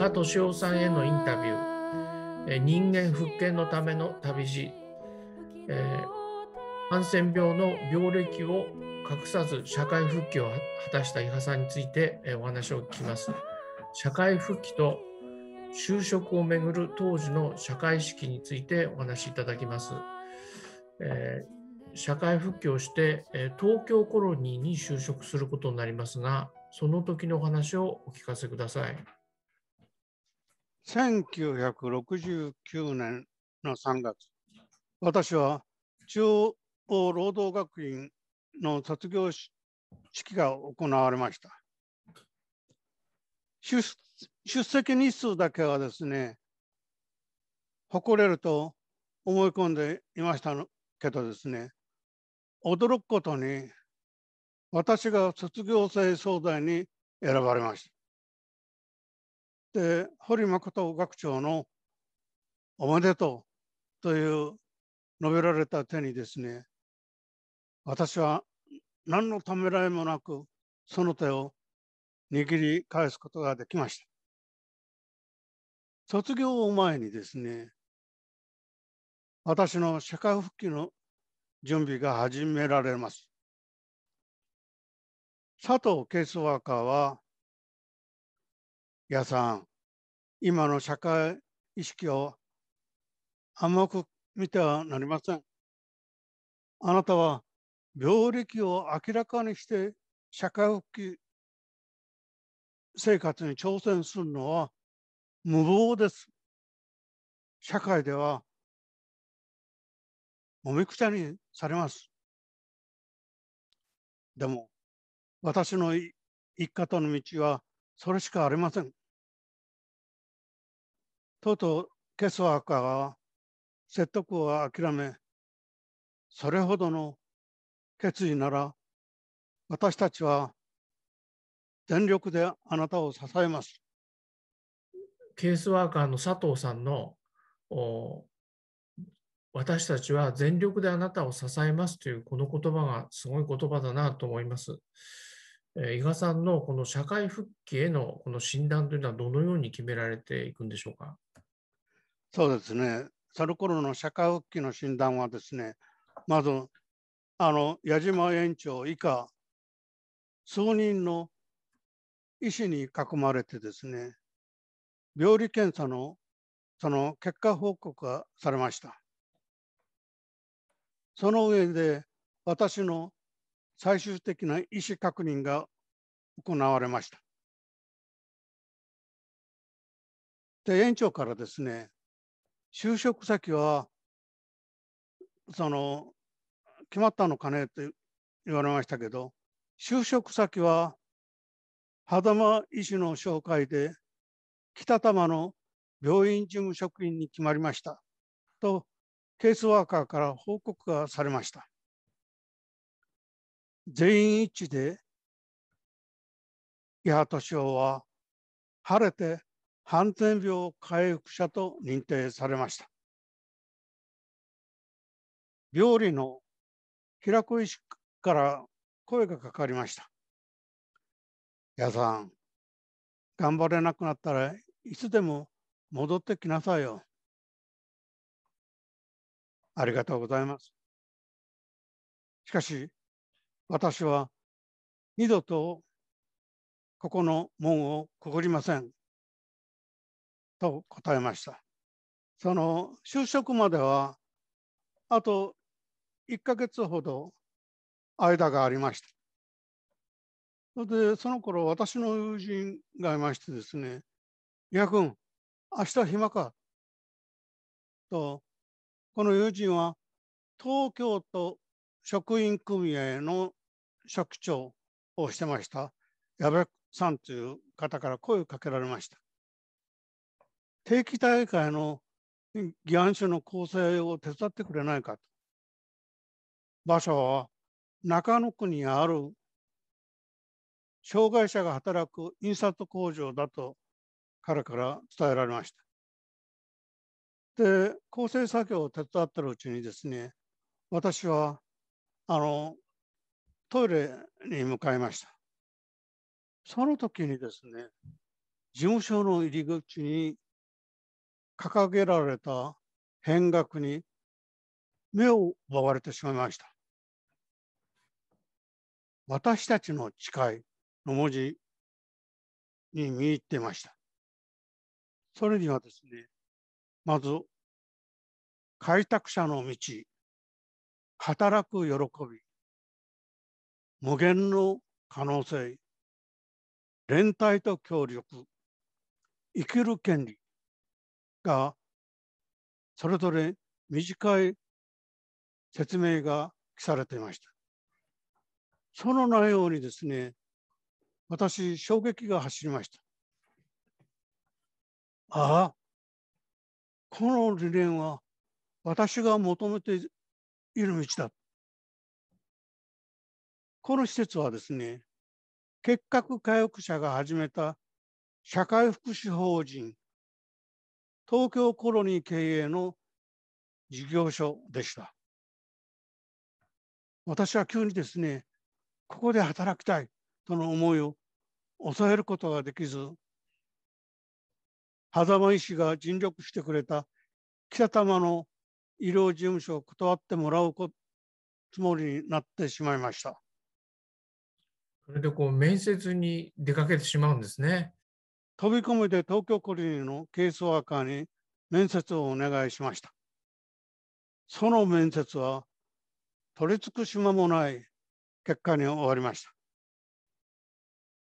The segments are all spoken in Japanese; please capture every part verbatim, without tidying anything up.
賀俊夫さんへのインタビュー、えー人間復権のための旅路、えーハンセン病の病歴を隠さず社会復帰を果たした伊波さんについてえーお話を聞きます。社会復帰と就職をめぐる当時の社会意識についてお話しいただきます。えー社会復帰をして、えー東京コロニーに就職することになりますが、その時のお話をお聞かせください。 せんきゅうひゃくろくじゅうきゅうねんのさんがつ、私は中央労働学院の卒業式が行われました。出出席日数だけはですね、誇れると思い込んでいましたけどですね、驚くことに私が卒業生総代に選ばれました。で、堀誠学長のおめでとうという述べられた手にですね、私は何のためらいもなくその手を握り返すことができました。卒業を前にですね、私の社会復帰の準備が始められます。佐藤ケースワーカーは、やさん、今の社会意識を甘く見てはなりません。あなたは病歴を明らかにして社会復帰生活に挑戦するのは無謀です。社会ではもみくちゃにされます。でも私の生き方の道はそれしかありません。とうとうケスワーカーは説得を諦め、それほどの決意なら私たちは全力であなたを支えます。 ケースワーカーの佐藤さんの私たちは全力であなたを支えますというこの言葉がすごい言葉だなと思います。伊賀さんのこの社会復帰へのこの診断というのはどのように決められていくんでしょうか。 そうですね。その頃の社会復帰の診断はですね、まずあの矢島園長以下数人の医師に囲まれてですね、病理検査のその結果報告がされました。その上で私の最終的な意思確認が行われました。で、園長からですね、就職先はその決まったのかねって言われましたけど、就職先は秦間医師の紹介で北多摩の病院事務職員に決まりましたとケースワーカーから報告がされました。全員一致で伊波俊夫は晴れてハンセン病回復者と認定されました。病理の平子医師から声がかかりました。矢さん、頑張れなくなったらいつでも戻ってきなさいよ。ありがとうございます。しかし、私は二度とここの門をくぐりません。と答えました。その就職までは、あといっかげつほど間がありました。それで、その頃、私の友人がいましてですね、伊波君、明日暇かと、この友人は東京都職員組合の職長をしてました矢部さんという方から声をかけられました。定期大会の議案書の構成を手伝ってくれないかと。場所は中野区にある障害者が働く印刷工場だと彼から伝えられました。で、構成作業を手伝ってるうちにですね、私はあのトイレに向かいました。その時にですね、 事務所の入り口に掲げられた変額に目を奪われてしまいました。私たちの誓いの文字に見入っていました。それにはですね、まず、開拓者の道、働く喜び、無限の可能性、連帯と協力、生きる権利が、それぞれ短い説明が記されていました。その内容にですね、私、衝撃が走りました。ああ、この理念は私が求めている道だ。この施設はですね、結核回復者が始めた社会福祉法人東京コロニー経営の事業所でした。私は急にですね、ここで働きたいとの思いを抑えることができず、狭間医師が尽力してくれた北多摩の医療事務所を断ってもらうつもりになってしまいました。 それでこう面接に出かけてしまうんですね。 飛び込みで東京コロニーのケースワーカーに面接をお願いしました。その面接は取り尽くし間もない結果に終わりました。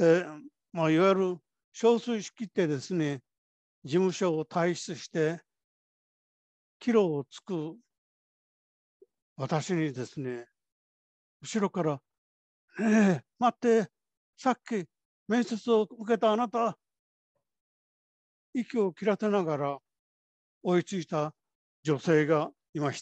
で、まあ、いわゆる憔悴しきってですね、事務所を退出して帰路をつく私にですね、後ろから「ねえ、待って、さっき面接を受けたあなた」、息を切らせながら追いついた女性がいました。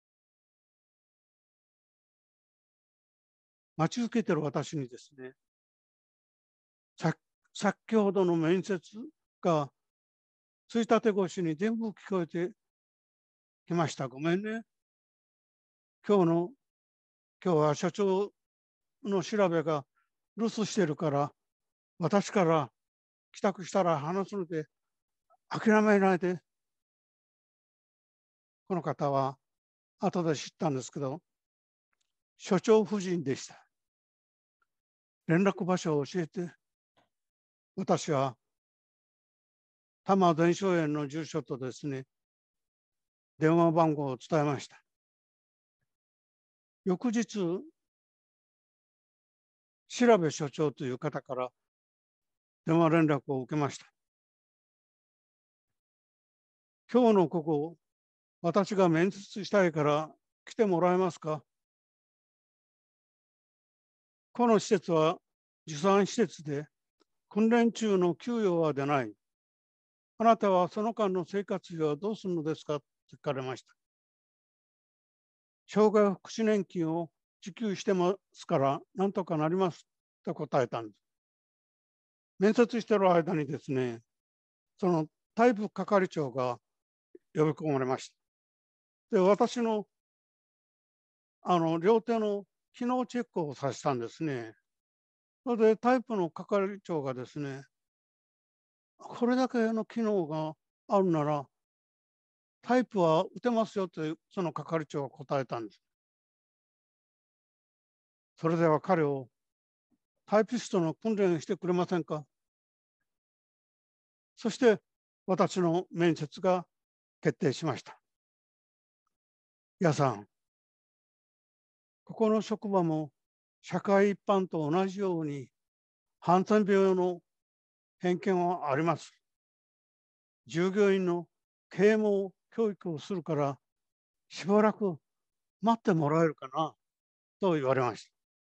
待ち受けてる私にですね、さ先ほどの面接がついたて越しに全部聞こえてきました。ごめんね。今日の、今日は社長の調べが留守してるから、私から帰宅したら話すので諦めないで。この方は後で知ったんですけど、所長夫人でした。連絡場所を教えて、私は多摩伝承園の住所とですね、電話番号を伝えました。翌日、調べ所長という方から電話連絡を受けました。今日のここ、私が面接したいから来てもらえますか？この施設は受産施設で、訓練中の給与は出ない。あなたはその間の生活費はどうするのですかと聞かれました。障害福祉年金を受給してますからなんとかなりますと答えたんです。面接している間にですね、その退部係長が呼び込まれました。で、私のあの両手の機能チェックをさせたんですね。それでタイプの係長がですね、これだけの機能があるなら、タイプは打てますよとその係長が答えたんです。それでは彼をタイピストの訓練してくれませんか？そして私の面接が決定しました。皆さん、ここの職場も社会一般と同じようにハンセン病の偏見はあります。従業員の啓蒙教育をするからしばらく待ってもらえるかなと言われました。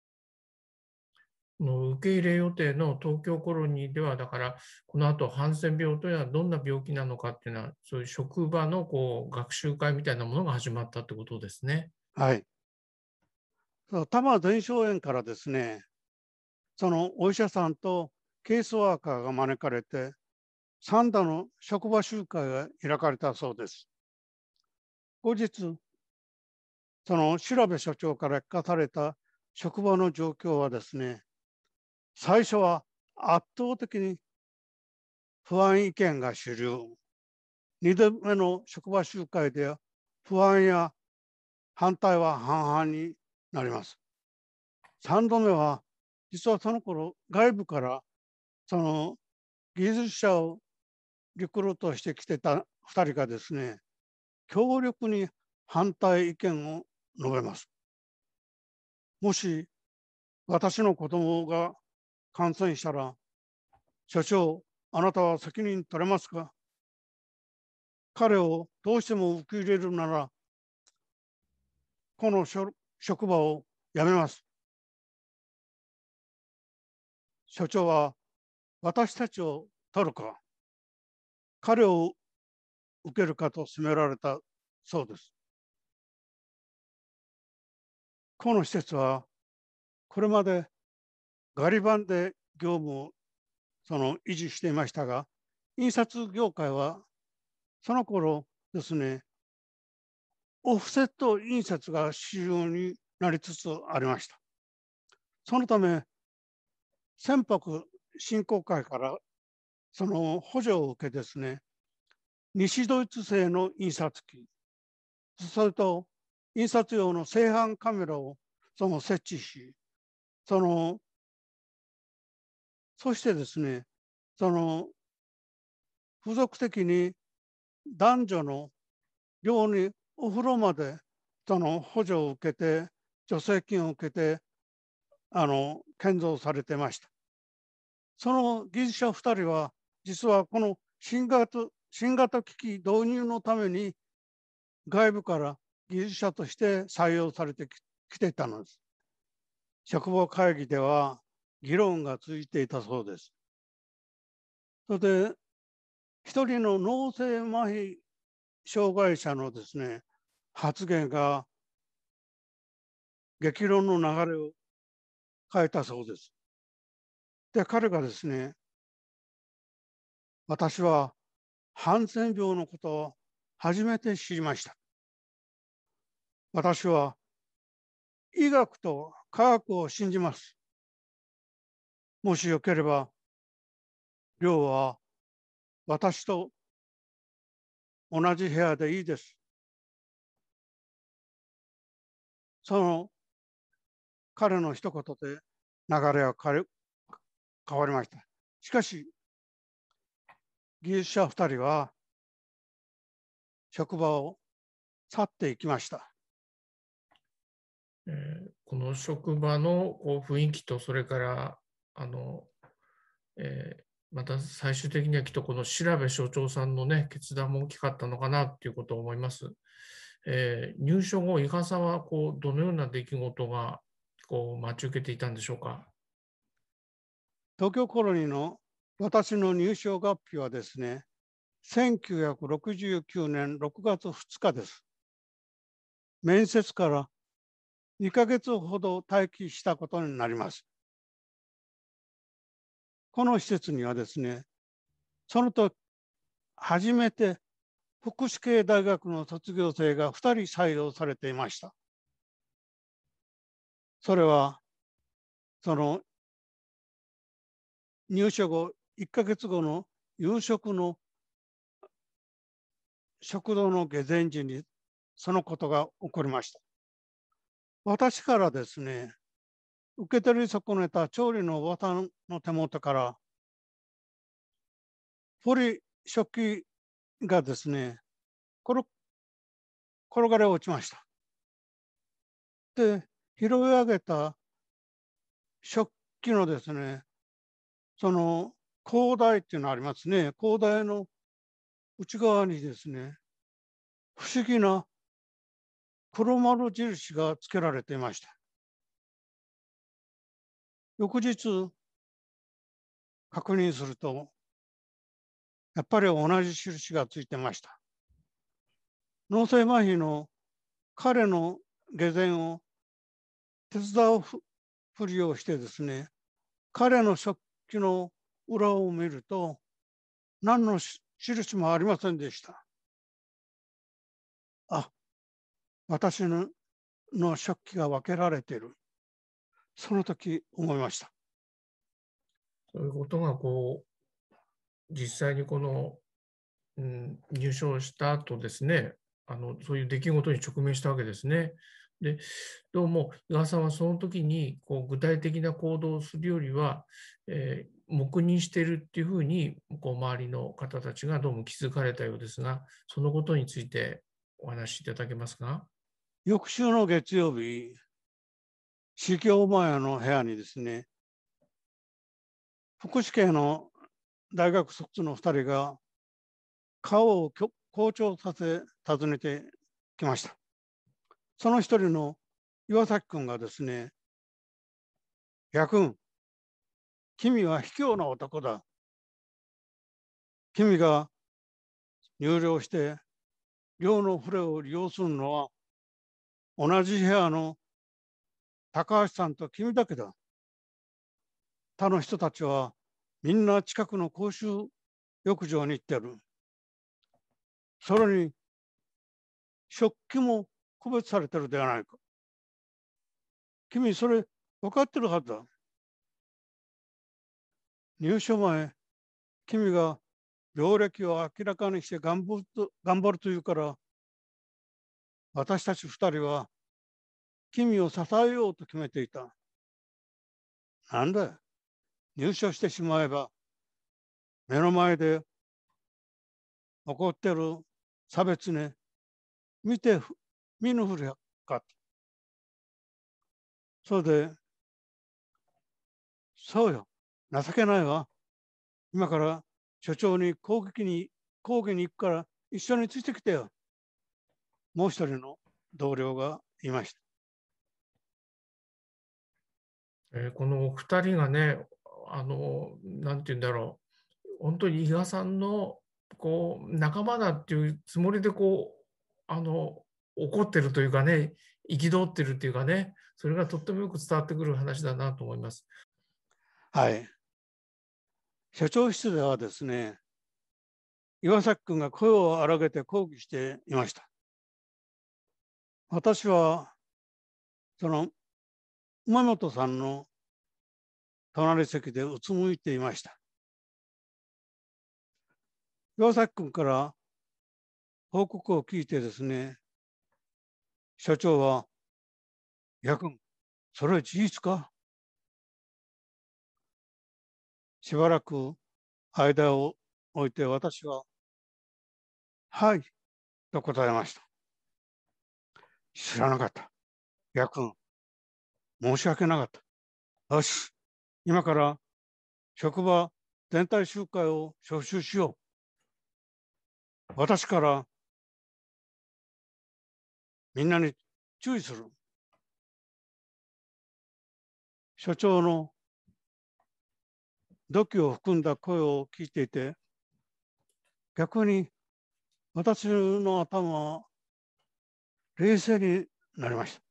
の受け入れ予定の東京コロニーでは、だからこの後ハンセン病というのはどんな病気なのかっていうのは、そういう職場のこう学習会みたいなものが始まったってことですね。 はい。多摩伝承園からですね、そのお医者さんとケースワーカーが招かれて、三度の職場集会が開かれたそうです。後日、その調べ所長から聞かされた職場の状況はですね、最初は圧倒的に不安意見が主流。にどめの職場集会で不安や反対は半々になります。さんどめは実はその頃外部からその技術者をリクルートしてきてたふたりがですね、強力に反対意見を述べます。もし私の子供が感染したら、所長、あなたは責任取れますか？彼をどうしても受け入れるなら、この職場を辞めます。所長は私たちを取るか、彼を受けるかと責められたそうです。この施設はこれまでガリ版で業務をその維持していましたが、印刷業界はその頃ですね、オフセット印刷が主流になりつつありました。そのため、船舶振興会からその補助を受けですね、西ドイツ製の印刷機、それと印刷用の正反カメラをその設置し、そのそしてですね、その付属的に男女の寮にお風呂までその補助を受けて、助成金を受けてあの建造されてました。その技術者ふたりは、実はこの新型新型機器導入のために外部から技術者として採用されてきていたのです。職場会議では議論が続いていたそうです。それで一人の脳性麻痺障害者のですね、発言が激論の流れを変えたそうです。で、彼がですね、私はハンセン病のことを初めて知りました。私は医学と科学を信じます。もしよければ、寮は私と同じ部屋でいいです。その彼の一言で流れは変わりました。しかし、技術者ふたりは職場を去っていきました。 えー、この職場のこう雰囲気と、それからあの、えー、また最終的にはきっとこの調べ所長さんのね、決断も大きかったのかなということを思います。えー、入所後、伊賀さんはこうどのような出来事がこう待ち受けていたんでしょうか。 東京コロニーの私の入所学期はですね、せんきゅうひゃくろくじゅうきゅうねんろくがつふつかです。面接からにかげつほど待機したことになります。この施設にはですね、その時初めて福祉系大学の卒業生がふたり採用されていました。それはその入所後いっかげつごの夕食の食堂の下膳時にそのことが起こりました。私からですね、受け取り損ねた調理のおばさんの手元からポリ食器がですね、転がり落ちました。で、拾い上げた食器のですね、その高台っていうのありますね。高台の内側にですね、不思議な黒丸印がつけられていました。翌日確認すると、やっぱり同じ印がついてました。脳性麻痺の彼の下膳を手伝うふりをしてですね、彼の食器の裏を見ると、何の印もありませんでした。あ、私のの食器が分けられている。その時思いました。 そういうことがこ実際にこの、うん、入賞した後ですね、あのそういう出来事に直面したわけですね。で、どうも伊賀さんはその時にこう具体的な行動をするよりは、えー黙認しているっていうふうにこう周りの方たちがどうも気づかれたようですが、そのことについてお話しいただけますか。 翌週の月曜日、司教前の部屋にですね、福祉系の大学卒のふたりが顔を紅潮させ訪ねてきました。その一人の岩崎君がですね、やくん、君は卑怯な男だ。君が入寮して寮の触れを利用するのは同じ部屋の高橋さんと君だけだ。他の人たちはみんな近くの公衆浴場に行ってる。それに食器も区別されてるではないか。君それ分かってるはずだ。入所前、君が病歴を明らかにして頑張ると頑張るというから、私たち二人は君を支えようと決めていた。なんだ、入所してしまえば、目の前で起こってる差別ね、見て見ぬふりか。それで、そうよ、情けないわ。今から所長に攻撃に、抗議に行くから一緒についてきてよ。もう一人の同僚がいました。 えーこのお二人がね、あの、なんて言うんだろう、本当に伊賀さんのこう仲間だっていうつもりでこう、あの、怒ってるというかね、憤ってるっていうかね、それがとってもよく伝わってくる話だなと思います。 はい。所長室ではですね、岩崎君が声を荒げて抗議していました。私は、その、馬本さんの隣席でうつむいていました。岩崎君から報告を聞いてですね、所長は、やくん、それは事実か。しばらく間を置いて私は、はい、と答えました。知らなかった。やくん、申し訳なかった。よし、今から職場全体集会を招集しよう。私からみんなに注意する。所長の土器を含んだ声を聞いていて、逆に私の頭は冷静になりました。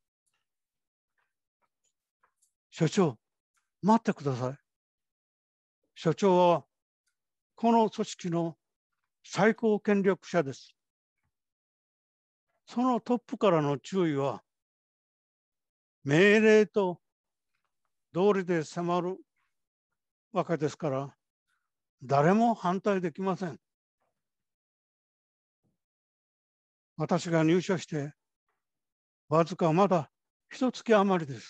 所長、待ってください。所長はこの組織の最高権力者です。そのトップからの注意は命令と道理で迫るわけですから、誰も反対できません。私が入所してわずかまだ一月余りです。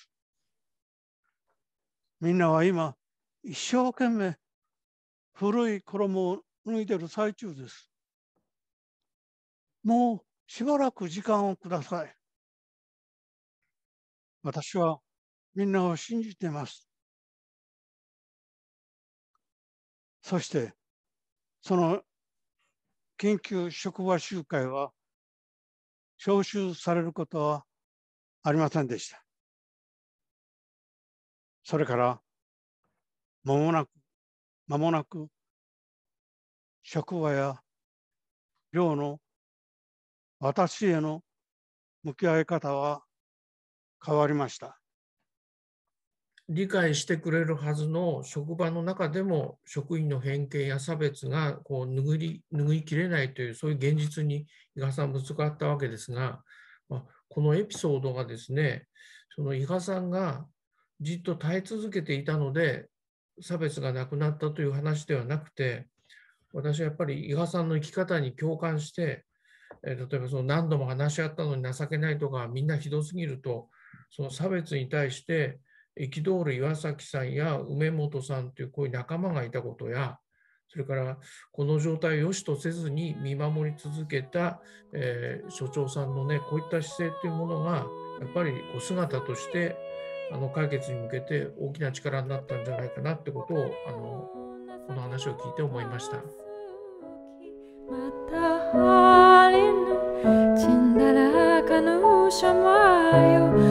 みんなは今一生懸命古い衣を脱いでる最中です。もうしばらく時間をください。私はみんなを信じています。そしてその緊急職場集会は招集されることはありませんでした。それから間もなく間もなく職場や寮の私への向き合い方は変わりました。 理解してくれるはずの職場の中でも職員の偏見や差別がこう拭い拭いきれないというそういう現実に伊賀さんぶつかったわけですが、まあ、このエピソードがですね、その伊賀さんがじっと耐え続けていたので差別がなくなったという話ではなくて、 私はやっぱり伊賀さんの生き方に共感して、えー例えばその何度も話し合ったのに情けないとか、みんなひどすぎると、その差別に対して憤る岩崎さんや梅本さんというこういう仲間がいたことや、それからこの状態を良しとせずに見守り続けた、えー所長さんのね、こういった姿勢というものが、やっぱりこう姿としてあの解決に向けて大きな力になったんじゃないかなってことを、あのこの話を聞いて思いました。 Matahari na cindala ka no siya mayo